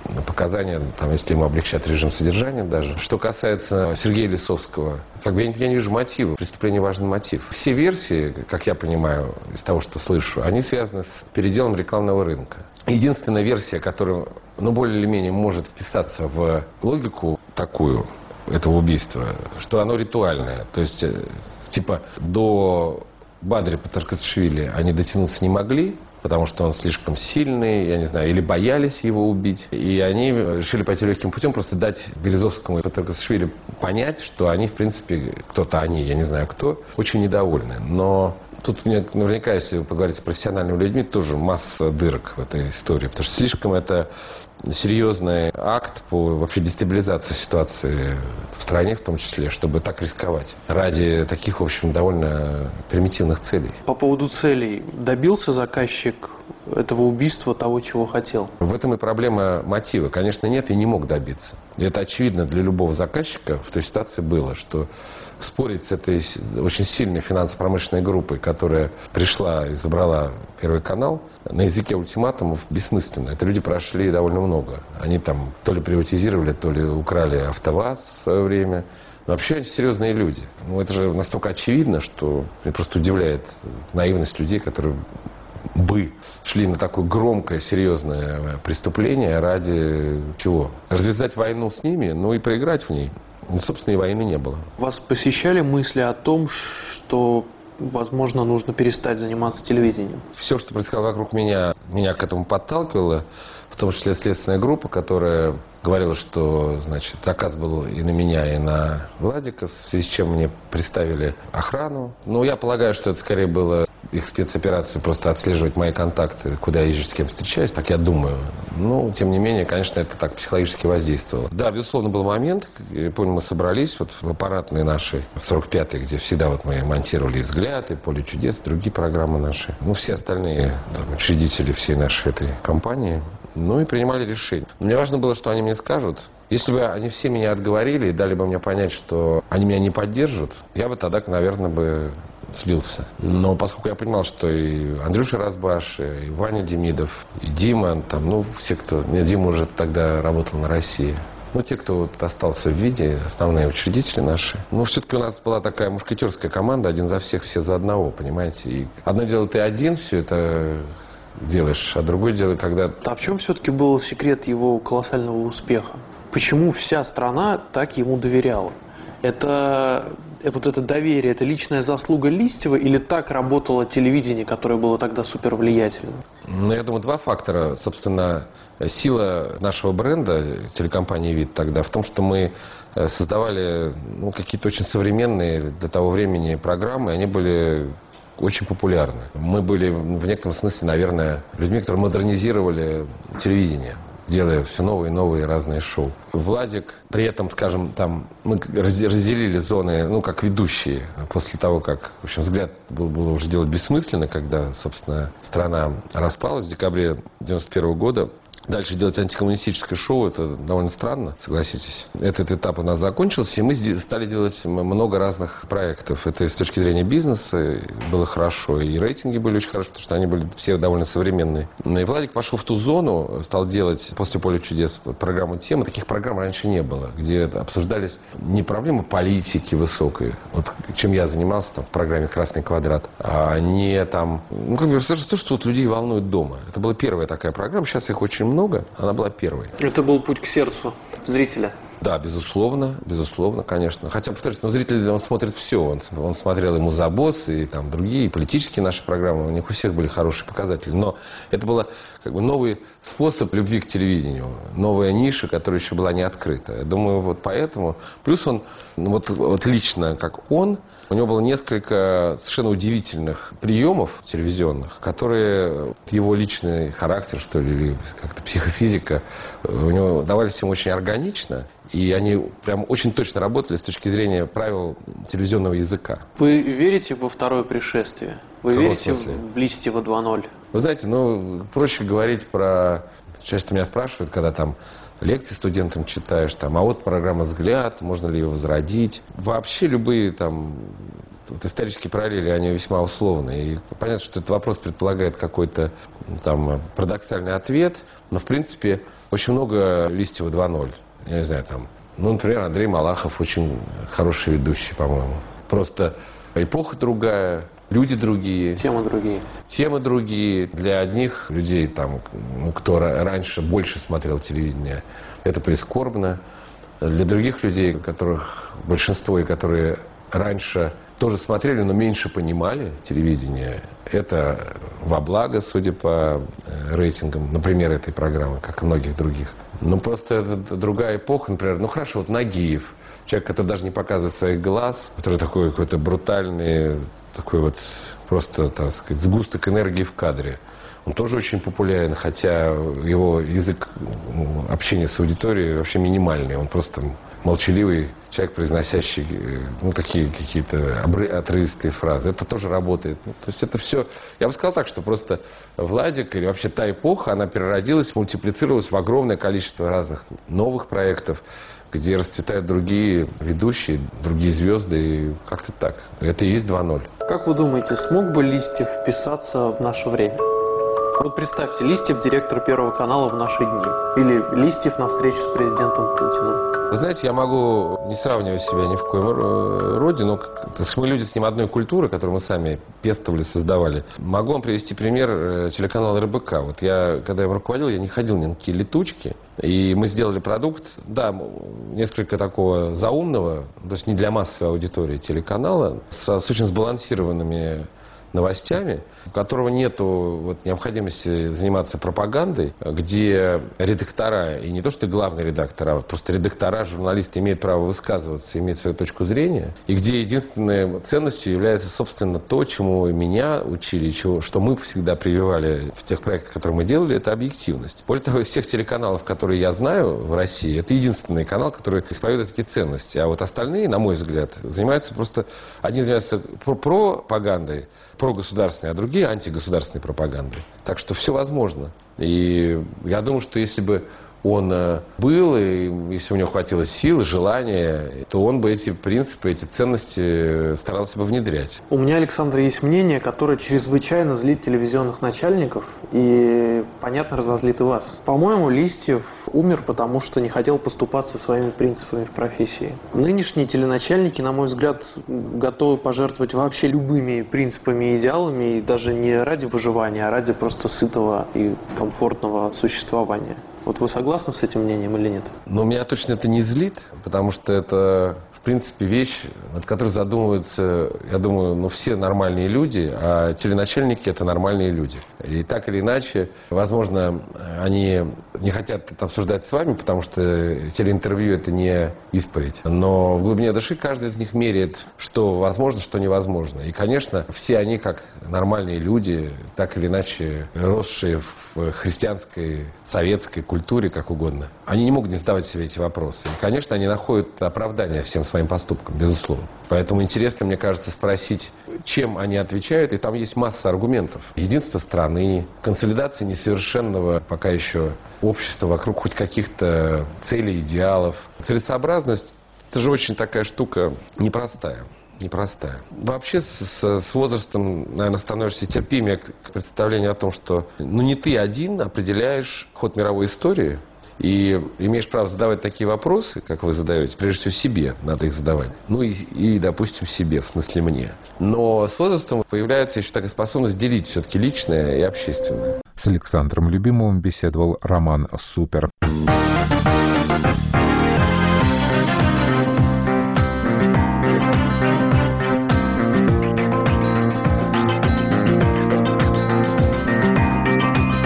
показания, там, если ему облегчат режим содержания даже. Что касается Сергея Лисовского, как бы я, я не вижу мотива. Преступление важный мотив. Все версии, как я понимаю, из того, что слышу, они связаны с переделом рекламного рынка. Единственная версия, которая, ну, более или менее может вписаться в логику такую этого убийства, что оно ритуальное. То есть, типа, до Бадри Патаркашвили они дотянуться не могли, потому что он слишком сильный, я не знаю, или боялись его убить. И они решили пойти легким путем, просто дать Березовскому и Патаркашвили понять, что они, в принципе, кто-то они, я не знаю кто, очень недовольны. Но тут мне наверняка, если вы поговорите с профессиональными людьми, тоже масса дырок в этой истории, потому что слишком это серьезный акт по вообще дестабилизации ситуации в стране, в том числе, чтобы так рисковать ради таких, в общем, довольно примитивных целей. По поводу целей, добился заказчик этого убийства того, чего хотел? В этом и проблема мотива. Конечно, нет и не мог добиться. И это очевидно для любого заказчика в той ситуации было, что спорить с этой очень сильной финансово-промышленной группой, которая пришла и забрала Первый канал, на языке ультиматумов бессмысленно. Это люди прошли довольно много. Они там то ли приватизировали, то ли украли АвтоВАЗ в свое время. Но вообще они серьезные люди. Ну, это же настолько очевидно, что меня просто удивляет наивность людей, которые бы шли на такое громкое, серьезное преступление ради чего? Развязать войну с ними, ну и проиграть в ней. И, собственно, и войны не было. Вас посещали мысли о том, что, возможно, нужно перестать заниматься телевидением? Все, что происходило вокруг меня, меня к этому подталкивало, в том числе следственная группа, которая говорила, что, значит, заказ был и на меня, и на Владика, в связи с чем мне представили охрану. Но я полагаю, что это скорее было их спецоперация, просто отслеживать мои контакты, куда я езжу, с кем встречаюсь, так я думаю. Но, тем не менее, конечно, это так психологически воздействовало. Да, безусловно, был момент, я помню, мы собрались вот в аппаратной нашей сорок пятой, где всегда вот мы монтировали «Взгляд» и «Поле чудес», другие программы наши. Ну, все остальные там, учредители всей нашей этой компании. Ну и принимали решение. Мне важно было, что они мне скажут. Если бы они все меня отговорили и дали бы мне понять, что они меня не поддержат, я бы тогда, наверное, бы слился. Но поскольку я понимал, что и Андрюша Разбаш, и Ваня Демидов, и Дима, там, ну, все, кто... Нет, Дима уже тогда работал на России. Ну, те, кто вот остался в виде, основные учредители наши. Ну, все-таки у нас была такая мушкетерская команда, один за всех, все за одного, понимаете. И одно дело, ты один все это делаешь, а другое дело, когда... А в чем все-таки был секрет его колоссального успеха? Почему вся страна так ему доверяла? Это вот это доверие, это личная заслуга Листьева или так работало телевидение, которое было тогда супер влиятельным? Ну, я думаю, два фактора. Собственно, сила нашего бренда, телекомпании «Вид» тогда, в том, что мы создавали ну, какие-то очень современные для того времени программы, они были очень популярны. Мы были в некотором смысле, наверное, людьми, которые модернизировали телевидение, делая все новые и новые разные шоу. Владик, при этом, скажем, там мы разделили зоны, ну, как ведущие, после того, как, в общем, «Взгляд» был, было уже делать бессмысленно, когда, собственно, страна распалась в декабре девяносто первого года. Дальше делать антикоммунистическое шоу, это довольно странно, согласитесь. Этот этап у нас закончился, и мы стали делать много разных проектов. Это с точки зрения бизнеса было хорошо, и рейтинги были очень хорошо, потому что они были все довольно современные. И Владик пошел в ту зону, стал делать после «Поля чудес» программу «Тема». Таких программ раньше не было, где обсуждались не проблемы политики высокой, вот чем я занимался там в программе «Красный квадрат», а не там, ну, как бы, то, что вот людей волнует дома. Это была первая такая программа, сейчас их очень много, она была первой. Это был путь к сердцу зрителя. Да, безусловно, безусловно, конечно. Хотя, повторюсь, но зритель, он смотрит все. Он, он смотрел и «Музабосс», и там другие, и политические наши программы. У них у всех были хорошие показатели. Но это был как бы новый способ любви к телевидению. Новая ниша, которая еще была не открыта. Я думаю, вот поэтому. Плюс он, ну, вот, вот лично, как он, у него было несколько совершенно удивительных приемов телевизионных, которые его личный характер, что ли, или как-то психофизика, у него давались ему очень органично. И они прям очень точно работали с точки зрения правил телевизионного языка. Вы верите во второе пришествие? Вы верите в Листьева два ноль? Вы знаете, ну, проще говорить про... Часто меня спрашивают, когда там лекции студентам читаешь, там, а вот программа «Взгляд», можно ли ее возродить. Вообще любые там вот, исторические параллели, они весьма условны. И понятно, что этот вопрос предполагает какой-то там парадоксальный ответ, но, в принципе, очень много Листьева два ноль. Я не знаю, там, ну, например, Андрей Малахов очень хороший ведущий, по-моему. Просто эпоха другая, люди другие. Темы другие. Темы другие. Для одних людей, там, ну, кто раньше больше смотрел телевидение, это прискорбно. Для других людей, которых большинство и которые раньше тоже смотрели, но меньше понимали телевидение, это во благо, судя по рейтингам, например, этой программы, как и многих других. Ну, просто это другая эпоха, например, ну, хорошо, вот Нагиев, человек, который даже не показывает своих глаз, который такой какой-то брутальный, такой вот просто, так сказать, сгусток энергии в кадре. Он тоже очень популярен, хотя его язык общения с аудиторией вообще минимальный. Он просто молчаливый человек, произносящий ну, такие какие-то отрывистые фразы. Это тоже работает. Ну, то есть это все... Я бы сказал так, что просто Владик или вообще та эпоха, она переродилась, мультиплицировалась в огромное количество разных новых проектов, где расцветают другие ведущие, другие звезды, и как-то так. Это и есть два ноль. Как вы думаете, смог бы Листьев вписаться в наше время? Вот представьте, Листьев директор Первого канала в наши дни. Или Листьев на встрече с президентом Путиным. Вы знаете, я могу не сравнивать себя ни в коем роде, но мы люди с ним одной культуры, которую мы сами пестовали, создавали. Могу вам привести пример телеканала эр бэ ка. Вот я, когда им руководил, я не ходил ни на какие летучки. И мы сделали продукт, да, несколько такого заумного, то есть не для массовой аудитории телеканала, с, с очень сбалансированными новостями, у которого нет вот, необходимости заниматься пропагандой, где редактора, и не то что главный редактор, а просто редактора, журналисты имеют право высказываться, иметь свою точку зрения, и где единственной ценностью является, собственно, то, чему меня учили, чего, что мы всегда прививали в тех проектах, которые мы делали, это объективность. Более того, из всех телеканалов, которые я знаю в России, это единственный канал, который исповедует эти ценности. А вот остальные, на мой взгляд, занимаются просто... Одни занимаются пропагандой, прогосударственной, а другие антигосударственной пропагандой. Так что все возможно. И я думаю, что если бы он был, и если у него хватило сил, желания, то он бы эти принципы, эти ценности старался бы внедрять. У меня, Александр, есть мнение, которое чрезвычайно злит телевизионных начальников и, понятно, разозлит и вас. По-моему, Листьев умер, потому что не хотел поступаться своими принципами в профессии. Нынешние теленачальники, на мой взгляд, готовы пожертвовать вообще любыми принципами и идеалами, и даже не ради выживания, а ради просто сытого и комфортного существования. Вот вы согласны с этим мнением или нет? Ну, меня точно это не злит, потому что это, в принципе, вещь, над которой задумываются, я думаю, ну, все нормальные люди, а теленачальники – это нормальные люди. И так или иначе, возможно, они не хотят это обсуждать с вами, потому что телеинтервью – это не исповедь. Но в глубине души каждый из них меряет, что возможно, что невозможно. И, конечно, все они, как нормальные люди, так или иначе, росшие в христианской, советской культуре, как угодно, они не могут не задавать себе эти вопросы. И, конечно, они находят оправдание всем своим поступкам, безусловно. Поэтому интересно, мне кажется, спросить, чем они отвечают, и там есть масса аргументов. Единство страны, консолидация несовершенного пока еще общества вокруг хоть каких-то целей, идеалов. Целесообразность – это же очень такая штука непростая. Непростая. Вообще с, с возрастом, наверное, становишься терпимее к представлению о том, что ну, не ты один определяешь ход мировой истории и имеешь право задавать такие вопросы, как вы задаете, прежде всего себе надо их задавать. Ну и, и, допустим, себе, в смысле мне. Но с возрастом появляется еще такая способность делить все-таки личное и общественное. С Александром Любимовым беседовал Роман Супер.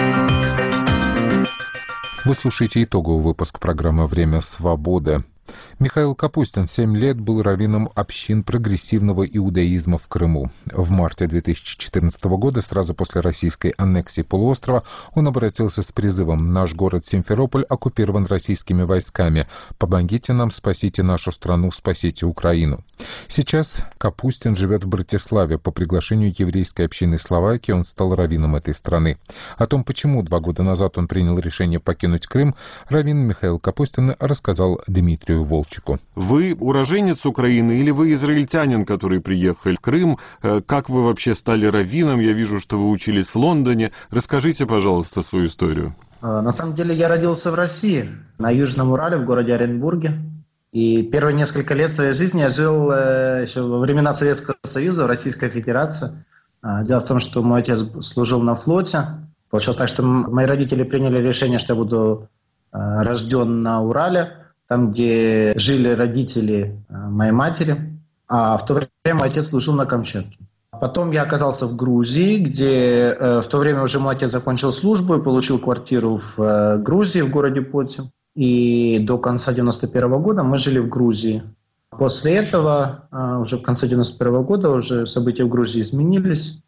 Вы слушаете итоговый выпуск программы «Время свободы». Михаил Капустин семь лет был раввином общин прогрессивного иудаизма в Крыму. В марте две тысячи четырнадцатого года, сразу после российской аннексии полуострова, он обратился с призывом: «Наш город Симферополь оккупирован российскими войсками. Помогите нам, спасите нашу страну, спасите Украину». Сейчас Капустин живет в Братиславе. По приглашению еврейской общины Словакии он стал раввином этой страны. О том, почему два года назад он принял решение покинуть Крым, раввин Михаил Капустин рассказал Дмитрию Волчку. Вы уроженец Украины или вы израильтянин, который приехал в Крым? Как вы вообще стали раввином? Я вижу, что вы учились в Лондоне. Расскажите, пожалуйста, свою историю. На самом деле я родился в России, на Южном Урале, в городе Оренбурге. И первые несколько лет своей жизни я жил еще во времена Советского Союза, в Российской Федерации. Дело в том, что мой отец служил на флоте. Получилось так, что мои родители приняли решение, что я буду рожден на Урале, там, где жили родители моей матери, а в то время мой отец служил на Камчатке. Потом я оказался в Грузии, где э, в то время уже мой отец закончил службу и получил квартиру в э, Грузии, в городе Поти. И до конца девяносто первого года мы жили в Грузии. После этого, э, уже в конце девяносто первого года, уже события в Грузии изменились,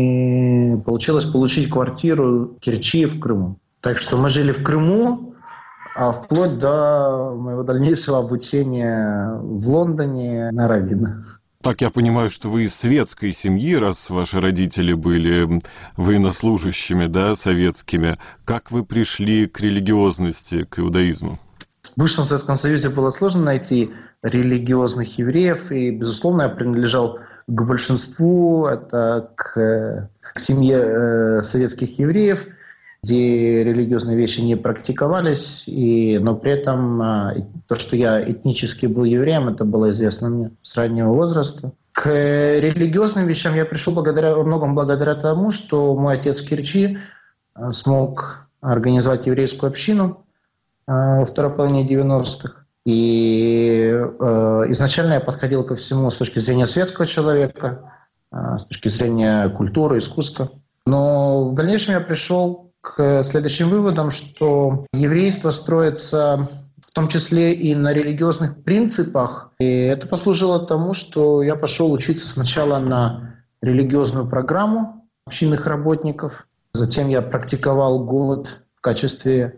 и получилось получить квартиру в Керчи, в Крыму. Так что мы жили в Крыму, а вплоть до моего дальнейшего обучения в Лондоне на раввина. Так, я понимаю, что вы из светской семьи, раз ваши родители были военнослужащими, да, советскими. Как вы пришли к религиозности, к иудаизму? В бывшем Советском Союзе было сложно найти религиозных евреев, и, безусловно, я принадлежал к большинству, это к, к семье э, советских евреев, где религиозные вещи не практиковались, и, но при этом э, то, что я этнически был евреем, это было известно мне с раннего возраста. К религиозным вещам я пришел благодаря, во многом благодаря тому, что мой отец в Керчи э, смог организовать еврейскую общину э, во второй половине девяностых. И э, изначально я подходил ко всему с точки зрения светского человека, э, с точки зрения культуры, искусства. Но в дальнейшем я пришел к следующим выводам, что еврейство строится в том числе и на религиозных принципах. И это послужило тому, что я пошел учиться сначала на религиозную программу общинных работников. Затем я практиковал год в качестве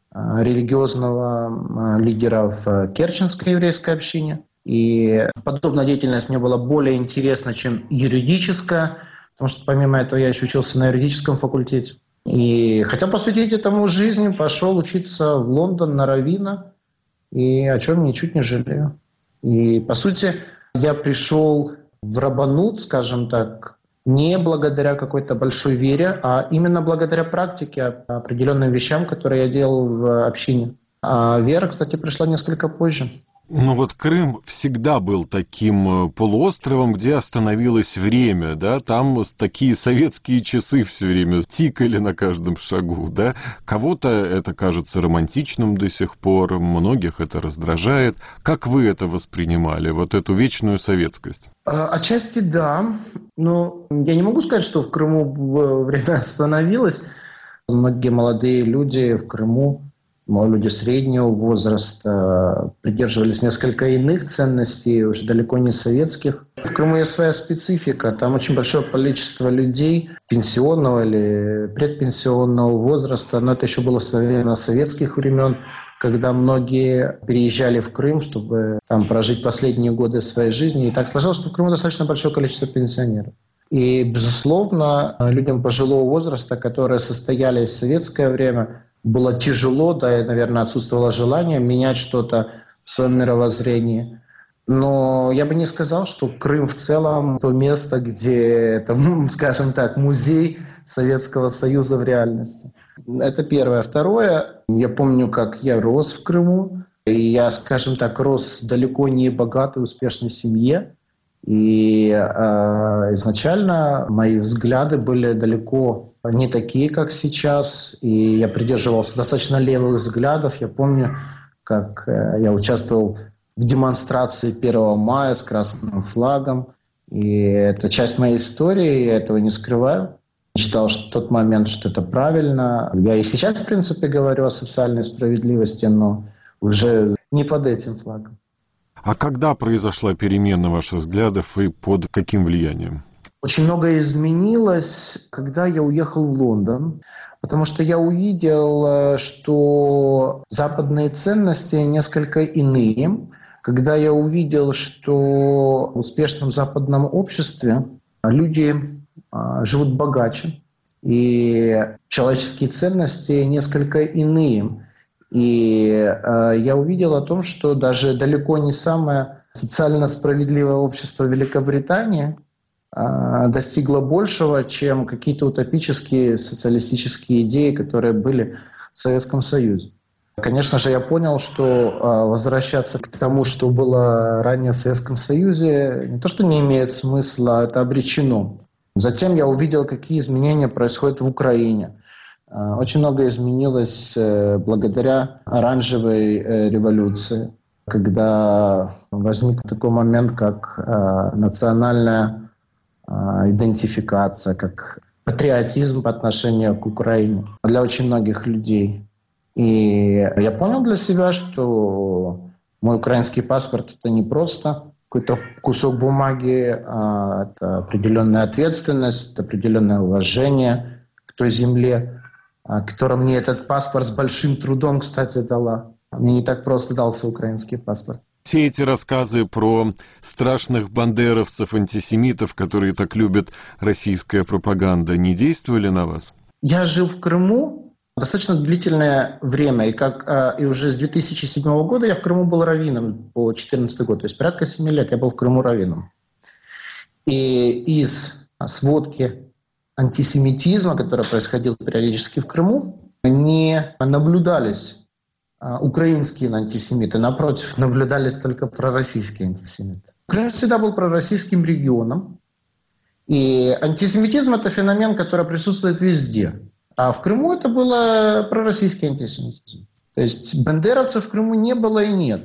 религиозного лидера в Керченской еврейской общине. И подобная деятельность мне была более интересна, чем юридическая, потому что помимо этого я еще учился на юридическом факультете. И хотел посвятить этому жизнь, пошел учиться в Лондон на раввина, и о чем ничуть не жалею. И, по сути, я пришел в рабанут, скажем так, не благодаря какой-то большой вере, а именно благодаря практике, определенным вещам, которые я делал в общине. А вера, кстати, пришла несколько позже. Ну вот Крым всегда был таким полуостровом, где остановилось время, да, там такие советские часы все время тикали на каждом шагу, да. Кого-то это кажется романтичным до сих пор, многих это раздражает. Как вы это воспринимали, вот эту вечную советскость? Отчасти да, но я не могу сказать, что в Крыму время остановилось. Многие молодые люди в Крыму, люди среднего возраста, придерживались несколько иных ценностей, уже далеко не советских. В Крыму есть своя специфика. Там очень большое количество людей пенсионного или предпенсионного возраста. Но это еще было со времен советских времен, когда многие переезжали в Крым, чтобы там прожить последние годы своей жизни. И так сложилось, что в Крыму достаточно большое количество пенсионеров. И, безусловно, людям пожилого возраста, которые состоялись в советское время, было тяжело, да, и, наверное, отсутствовало желание менять что-то в своем мировоззрении. Но я бы не сказал, что Крым в целом то место, где, это, скажем так, музей Советского Союза в реальности. Это первое. Второе, я помню, как я рос в Крыму, и я, скажем так, рос в далеко не богатой, успешной семье. И э, изначально мои взгляды были далеко не такие, как сейчас, и я придерживался достаточно левых взглядов. Я помню, как э, я участвовал в демонстрации первого мая с красным флагом, и это часть моей истории, я этого не скрываю. Считал, что в тот момент, что это правильно. Я и сейчас, в принципе, говорю о социальной справедливости, но уже не под этим флагом. А когда произошла перемена ваших взглядов и под каким влиянием? Очень многое изменилось, когда я уехал в Лондон, потому что я увидел, что западные ценности несколько иные. Когда я увидел, что в успешном западном обществе люди живут богаче, и человеческие ценности несколько иные. И я увидел о том, что даже далеко не самое социально справедливое общество Великобритании достигло большего, чем какие-то утопические социалистические идеи, которые были в Советском Союзе. Конечно же, я понял, что возвращаться к тому, что было ранее в Советском Союзе, не то что не имеет смысла, это обречено. Затем я увидел, какие изменения происходят в Украине. Очень много изменилось благодаря оранжевой революции, когда возник такой момент, как национальная идентификация, как патриотизм по отношению к Украине для очень многих людей. И я понял для себя, что мой украинский паспорт – это не просто какой-то кусок бумаги, а это определенная ответственность, это определенное уважение к той земле, которая мне этот паспорт с большим трудом, кстати, дала. Мне не так просто дался украинский паспорт. Все эти рассказы про страшных бандеровцев, антисемитов, которые так любят российская пропаганда, не действовали на вас? Я жил в Крыму достаточно длительное время, и, как, и уже с две тысячи седьмого года я в Крыму был раввином по две тысячи четырнадцатый год, то есть порядка семи лет я был в Крыму раввином. И из сводки антисемитизма, который происходил периодически в Крыму, не наблюдались украинские антисемиты, напротив, наблюдались только пророссийские антисемиты. Крым всегда был пророссийским регионом, и антисемитизм – это феномен, который присутствует везде. А в Крыму это был пророссийский антисемитизм. То есть бандеровцев в Крыму не было и нет.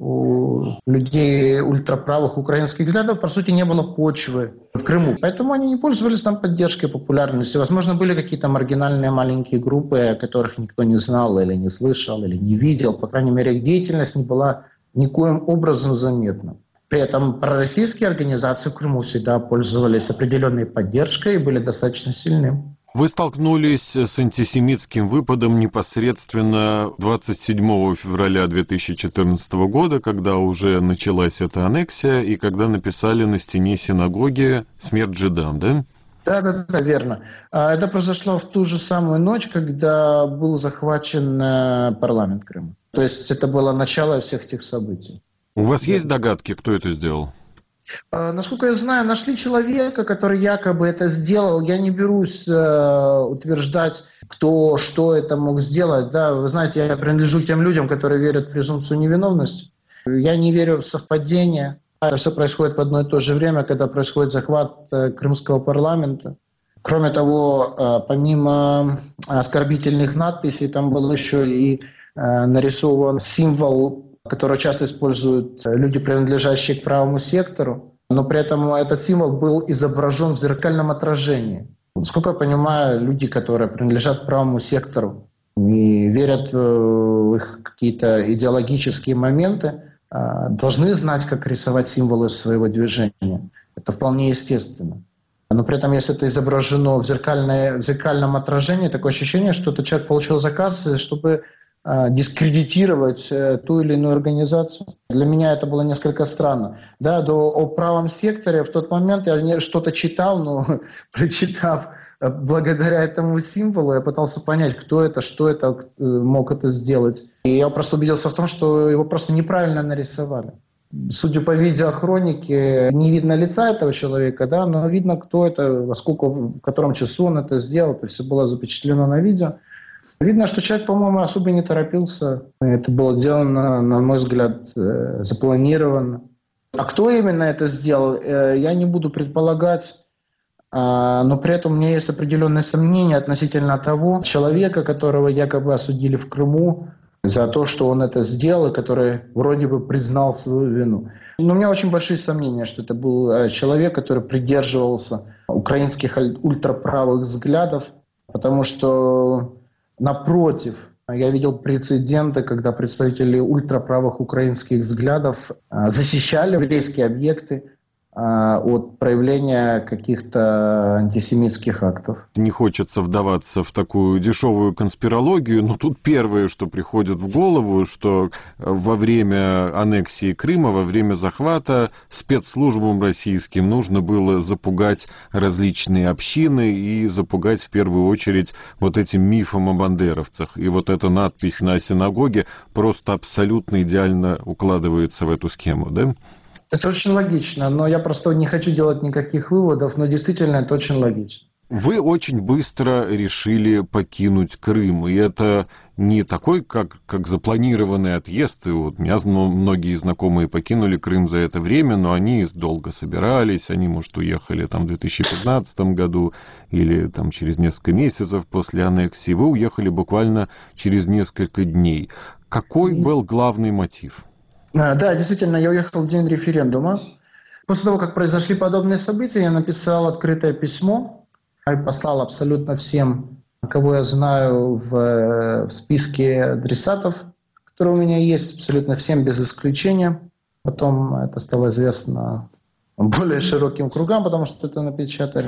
У людей ультраправых украинских взглядов, по сути, не было почвы в Крыму. Поэтому они не пользовались там поддержкой, популярностью. Возможно, были какие-то маргинальные маленькие группы, о которых никто не знал или не слышал, или не видел. По крайней мере, их деятельность не была никоим образом заметна. При этом пророссийские организации в Крыму всегда пользовались определенной поддержкой и были достаточно сильны. Вы столкнулись с антисемитским выпадом непосредственно двадцать седьмого февраля две тысячи четырнадцатого года, когда уже началась эта аннексия, и когда написали на стене синагоги «Смерть жидам», да? Да, да, да, верно. Это произошло в ту же самую ночь, когда был захвачен парламент Крыма. То есть это было начало всех этих событий. У вас есть догадки, кто это сделал? Насколько я знаю, нашли человека, который якобы это сделал. Я не берусь э, утверждать, кто что это мог сделать. Да, вы знаете, я принадлежу к тем людям, которые верят в презумпцию невиновности. Я не верю в совпадение. Это все происходит в одно и то же время, когда происходит захват э, крымского парламента. Кроме того, э, помимо оскорбительных надписей, там был еще и э, нарисован символ, который часто используют люди, принадлежащие к правому сектору, но при этом этот символ был изображен в зеркальном отражении. Насколько я понимаю, люди, которые принадлежат к правому сектору и верят в их какие-то идеологические моменты, должны знать, как рисовать символы своего движения. Это вполне естественно. Но при этом, если это изображено в, зеркальное, в зеркальном отражении, такое ощущение, что этот человек получил заказ, чтобы дискредитировать ту или иную организацию. Для меня это было несколько странно. Да, до, о правом секторе в тот момент я что-то читал, но прочитав благодаря этому символу, я пытался понять, кто это, что это, мог это сделать. И я просто убедился в том, что его просто неправильно нарисовали. Судя по видеохронике, не видно лица этого человека, да, но видно, кто это, во сколько, в котором часу он это сделал. Это все было запечатлено на видео. Видно, что человек, по-моему, особо не торопился. Это было сделано, на мой взгляд, запланированно. А кто именно это сделал, я не буду предполагать, но при этом у меня есть определенные сомнения относительно того человека, которого якобы осудили в Крыму за то, что он это сделал, и который вроде бы признал свою вину. Но у меня очень большие сомнения, что это был человек, который придерживался украинских ультраправых взглядов, потому что напротив, Я видел прецеденты, когда представители ультраправых украинских взглядов защищали еврейские объекты от проявления каких-то антисемитских актов. Не хочется вдаваться в такую дешевую конспирологию, но тут первое, что приходит в голову, что во время аннексии Крыма, во время захвата спецслужбам российским нужно было запугать различные общины и запугать в первую очередь вот этим мифом о бандеровцах. И вот эта надпись на синагоге просто абсолютно идеально укладывается в эту схему, да? Это очень логично, но я просто не хочу делать никаких выводов, но действительно это очень логично. Вы очень быстро решили покинуть Крым, и это не такой, как, как запланированный отъезд. И вот у меня многие знакомые покинули Крым за это время, но они долго собирались, они, может, уехали там в две тысячи пятнадцатом году или там через несколько месяцев после аннексии. Вы уехали буквально через несколько дней. Какой был главный мотив? Да, действительно, я уехал в день референдума. После того, как произошли подобные события, я написал открытое письмо и послал абсолютно всем, кого я знаю в, в списке адресатов, которые у меня есть, абсолютно всем без исключения. Потом это стало известно более широким кругам, потому что это напечатали.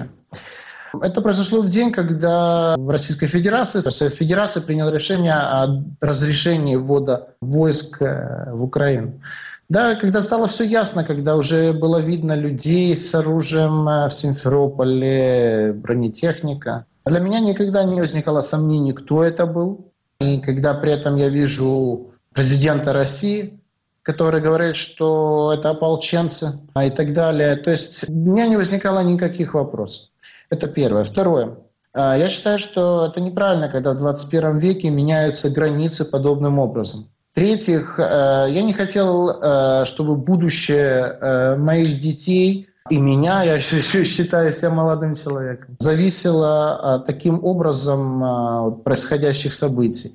Это произошло в день, когда в Российской Федерации, Совет Федерации принял решение о разрешении ввода войск в Украину. Да, когда стало все ясно, когда уже было видно людей с оружием в Симферополе, бронетехника. Для меня никогда не возникало сомнений, кто это был. И когда при этом я вижу президента России, который говорит, что это ополченцы и так далее, то есть у меня не возникало никаких вопросов. Это первое. Второе. Я считаю, что это неправильно, когда в двадцать первом веке меняются границы подобным образом. В-третьих, я не хотел, чтобы будущее моих детей и меня, я еще считаю себя молодым человеком, зависело таким образом от происходящих событий.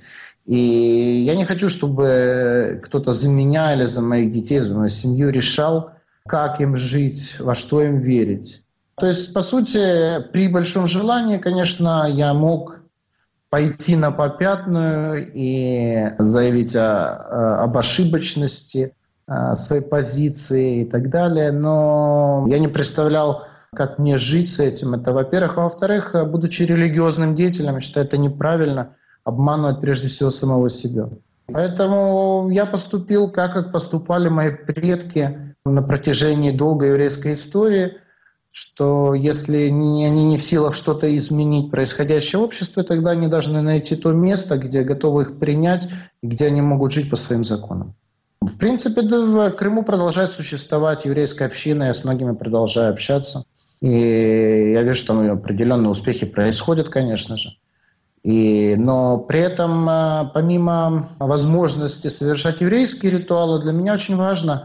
И я не хочу, чтобы кто-то за меня или за моих детей, за мою семью решал, как им жить, во что им верить. То есть, по сути, при большом желании, конечно, я мог пойти на попятную и заявить о, об ошибочности своей позиции и так далее, но я не представлял, как мне жить с этим. Это, во-первых. А во-вторых, будучи религиозным деятелем, я считаю, это неправильно обманывать прежде всего самого себя. Поэтому я поступил так, как поступали мои предки на протяжении долгой еврейской истории, что если они не в силах что-то изменить происходящее в обществе, тогда они должны найти то место, где готовы их принять и где они могут жить по своим законам. В принципе, в Крыму продолжает существовать еврейская община, я с многими продолжаю общаться. И я вижу, что там определенные успехи происходят, конечно же. И, но при этом, помимо возможности совершать еврейские ритуалы, для меня очень важно,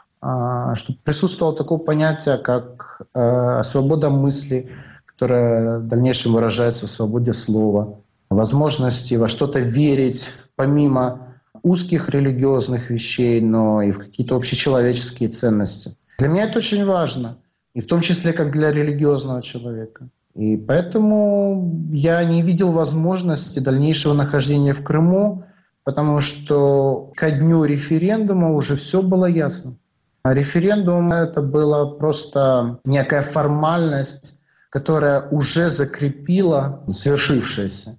чтобы присутствовало такое понятие, как э, свобода мысли, которая в дальнейшем выражается в свободе слова, возможности во что-то верить, помимо узких религиозных вещей, но и в какие-то общечеловеческие ценности. Для меня это очень важно, и в том числе как для религиозного человека. И поэтому я не видел возможности дальнейшего нахождения в Крыму, потому что ко дню референдума уже все было ясно. Референдум – это была просто некая формальность, которая уже закрепила свершившееся.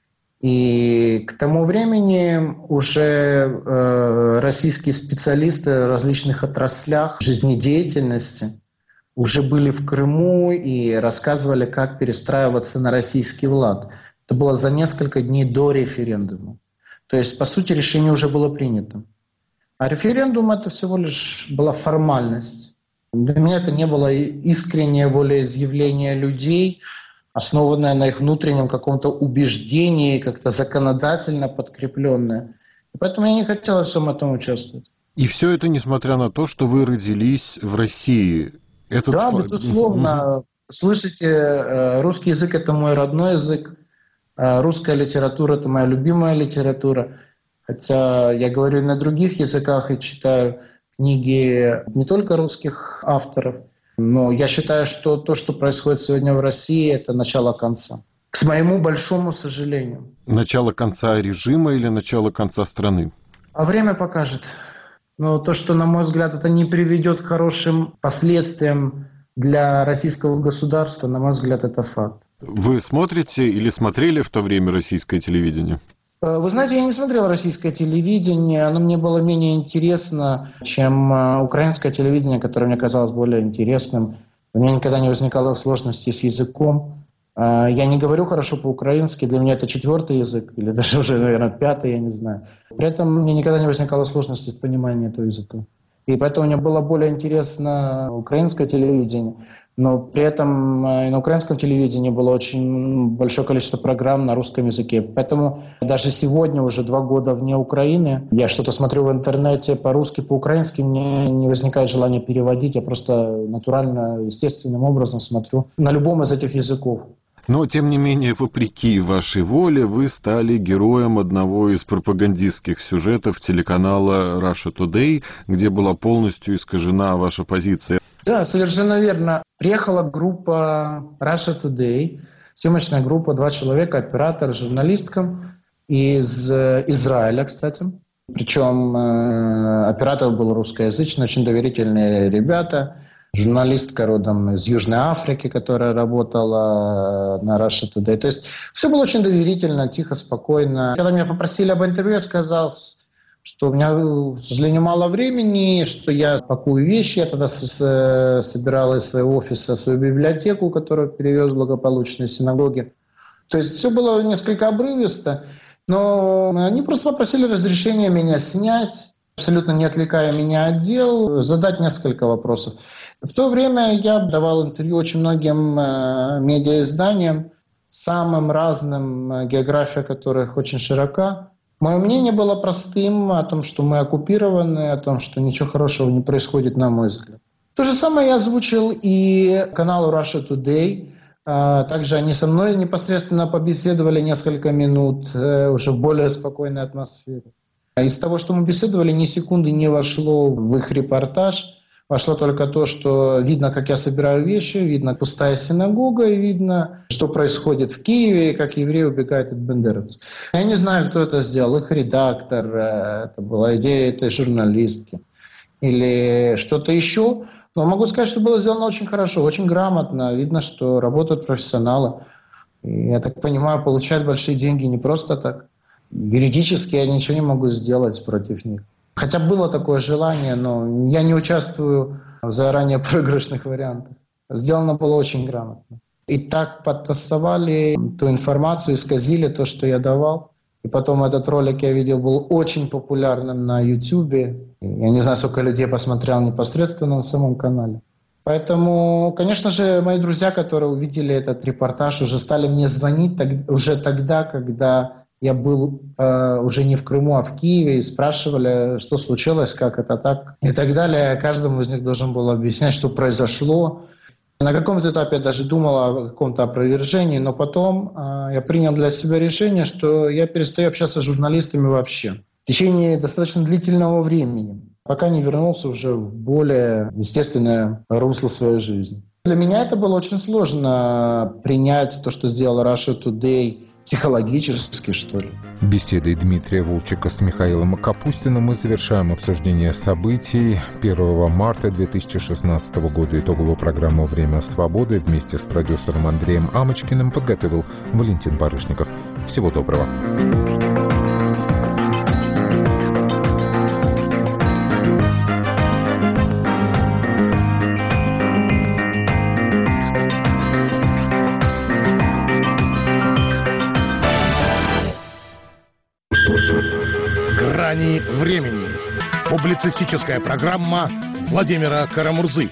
И к тому времени уже э, российские специалисты в различных отраслях жизнедеятельности уже были в Крыму и рассказывали, как перестраиваться на российский лад. Это было за несколько дней до референдума. То есть, по сути, решение уже было принято. А референдум – это всего лишь была формальность. Для меня это не было искреннее волеизъявление людей, основанное на их внутреннем каком-то убеждении, как-то законодательно подкрепленное. И поэтому я не хотел во всем этом участвовать. И все это несмотря на то, что вы родились в России. Этот... Да, безусловно. Слышите, русский язык – это мой родной язык, русская литература – это моя любимая литература. Хотя я говорю на других языках и читаю книги не только русских авторов, но я считаю, что то, что происходит сегодня в России, это начало конца. К моему большому сожалению. Начало конца режима или начало конца страны? А время покажет. Но то, что, на мой взгляд, это не приведет к хорошим последствиям для российского государства, на мой взгляд, это факт. Вы смотрите или смотрели в то время российское телевидение? Вы знаете, я не смотрел российское телевидение, оно мне было менее интересно, чем украинское телевидение, которое мне казалось более интересным. У меня никогда не возникало сложностей с языком. Я не говорю хорошо по-украински, для меня это четвертый язык, или даже уже, наверное, пятый, я не знаю. При этом мне никогда не возникало сложности в понимании этого языка. И поэтому мне было более интересно украинское телевидение. Но при этом и на украинском телевидении было очень большое количество программ на русском языке. Поэтому даже сегодня, уже два года вне Украины, я что-то смотрю в интернете по-русски, по-украински, мне не возникает желания переводить. Я просто натурально, естественным образом смотрю на любом из этих языков. Но, тем не менее, вопреки вашей воле, вы стали героем одного из пропагандистских сюжетов телеканала Russia Today, где была полностью искажена ваша позиция. Да, совершенно верно. Приехала группа Russia Today, съемочная группа, два человека, оператор, журналистка из Израиля, кстати. Причем э, оператор был русскоязычный, очень доверительные ребята. Журналистка родом из Южной Африки, которая работала на Russia Today. То есть все было очень доверительно, тихо, спокойно. Когда меня попросили об интервью, я сказал, что у меня, к сожалению, мало времени, что я пакую вещи. Я тогда собирал из своего офиса свою библиотеку, которую перевез благополучно из синагоги. То есть все было несколько обрывисто, но они просто попросили разрешения меня снять, абсолютно не отвлекая меня от дел, задать несколько вопросов. В то время я давал интервью очень многим э, медиаизданиям, самым разным, э, география которых очень широка. Мое мнение было простым о том, что мы оккупированы, о том, что ничего хорошего не происходит, на мой взгляд. То же самое я озвучил и каналу Russia Today. Э, также они со мной непосредственно побеседовали несколько минут, э, уже в более спокойной атмосфере. Из того, что мы беседовали, ни секунды не вошло в их репортаж. Вошло только то, что видно, как я собираю вещи, видно пустая синагога, и видно, что происходит в Киеве, и как евреи убегают от бандеровцев. Я не знаю, кто это сделал, их редактор, это была идея этой журналистки, или что-то еще. Но могу сказать, что было сделано очень хорошо, очень грамотно. Видно, что работают профессионалы. И, я так понимаю, получают большие деньги не просто так. Юридически я ничего не могу сделать против них. Хотя было такое желание, но я не участвую в заранее проигрышных вариантах. Сделано было очень грамотно. И так подтасовали ту информацию, исказили то, что я давал. И потом этот ролик, я видел, был очень популярным на Ютубе. Я не знаю, сколько людей посмотрел непосредственно на самом канале. Поэтому, конечно же, мои друзья, которые увидели этот репортаж, уже стали мне звонить так, уже тогда, когда я был э, уже не в Крыму, а в Киеве, и спрашивали, что случилось, как это так, и так далее. Каждому из них должен был объяснять, что произошло. На каком-то этапе я даже думал о каком-то опровержении, но потом э, я принял для себя решение, что я перестаю общаться с журналистами вообще в течение достаточно длительного времени, пока не вернулся уже в более естественное русло своей жизни. Для меня это было очень сложно принять то, что сделал Russia Today, психологически, что ли. Беседой Дмитрия Волчека с Михаилом Капустиным мы завершаем обсуждение событий первого марта две тысячи шестнадцатого года. Итоговую программу «Время свободы» вместе с продюсером Андреем Амочкиным подготовил Валентин Барышников. Всего доброго. «Грани времени». Публицистическая программа Владимира Карамурзы.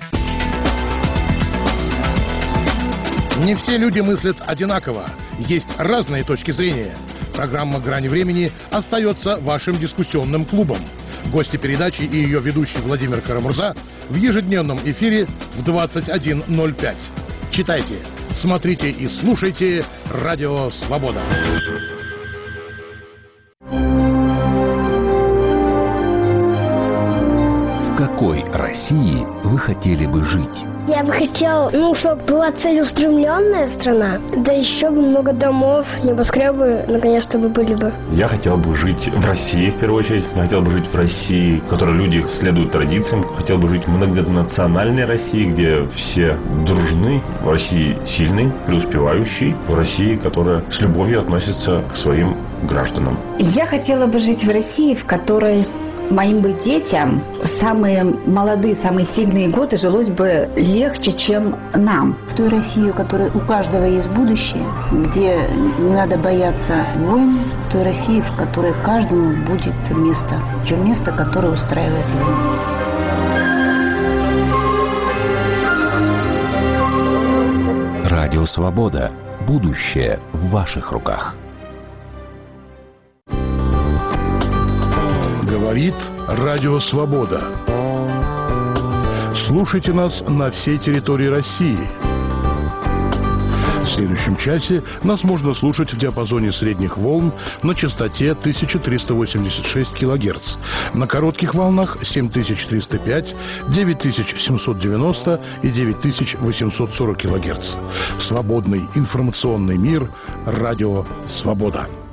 Не все люди мыслят одинаково. Есть разные точки зрения. Программа «Грани времени» остается вашим дискуссионным клубом. Гости передачи и ее ведущий Владимир Карамурза в ежедневном эфире в двадцать один ноль пять. Читайте, смотрите и слушайте «Радио Свобода». В какой России вы хотели бы жить? Я бы хотел, ну, чтобы была целеустремленная страна, да еще бы много домов, небоскребы наконец-то бы были бы. Я хотел бы жить в России, в первую очередь. Я хотел бы жить в России, в которой люди следуют традициям. Хотел бы жить в многонациональной России, где все дружны. В России сильный, преуспевающий. В России, которая с любовью относится к своим гражданам. Я хотела бы жить в России, в которой моим бы детям в самые молодые, самые сильные годы жилось бы легче, чем нам. В той России, у которой у каждого есть будущее, где не надо бояться войн, в той России, в которой каждому будет место, причем место, которое устраивает его. Радио Свобода. Будущее в ваших руках. Говорит Радио Свобода. Слушайте нас на всей территории России. В следующем часе нас можно слушать в диапазоне средних волн на частоте тысяча триста восемьдесят шесть килогерц, на коротких волнах семь тысяч триста пять, девять тысяч семьсот девяносто и девять тысяч восемьсот сорок килогерц. Свободный информационный мир. Радио Свобода.